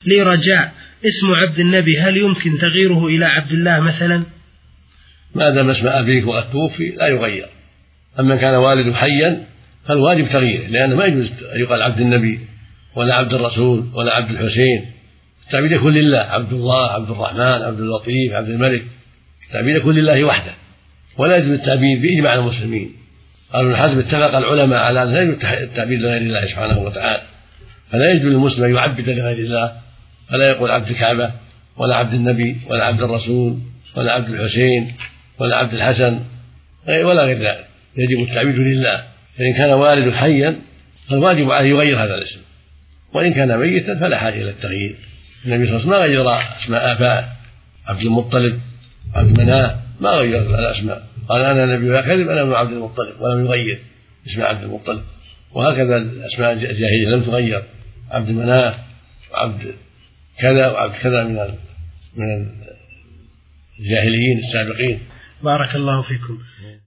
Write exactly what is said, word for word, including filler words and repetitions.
لي رجاء اسم عبد النبي هل يمكن تغييره إلى عبد الله مثلا؟ ما دام اسم أبيك وقد توفي لا يغير. أما كان والد حيا فالواجب تغييره، لأنه ما يجوز أن يقال عبد النبي ولا عبد الرسول ولا عبد الحسين. التعبيد يكون لله، عبد الله، عبد الرحمن، عبد اللطيف، عبد الملك، التعبيد يكون لله وحده، ولا يجوز التعبيد بإجماع المسلمين. قال ابن حزم اتفق العلماء على أن لا يجوز التعبيد لغير الله سبحانه وتعالى، فلا يجوز للمسلم أن يعبد لغير الله، فلا يقول عبد الكعبة ولا عبد النبي ولا عبد الرسول ولا عبد الحسين ولا عبد الحسن ولا غير ذلك. يجب التعبيد لله، فإن كان والد حيا فالواجب عليه يغير هذا الاسم، وإن كان ميتا فلا حاجة إلى التغيير. النبي صلى الله عليه وسلم ما غير أسماء آبائه، عبد المطلب، عبد مناف، ما غير الأسماء، قال أنا نبي لا كذب، أنا ابن عبد المطلب، ولم يغير اسم عبد المطلب. وهكذا الأسماء الجاهلية لم تغير، عبد مناف وعبد كذا وعبد كذا من من الجاهليين السابقين. بارك الله فيكم.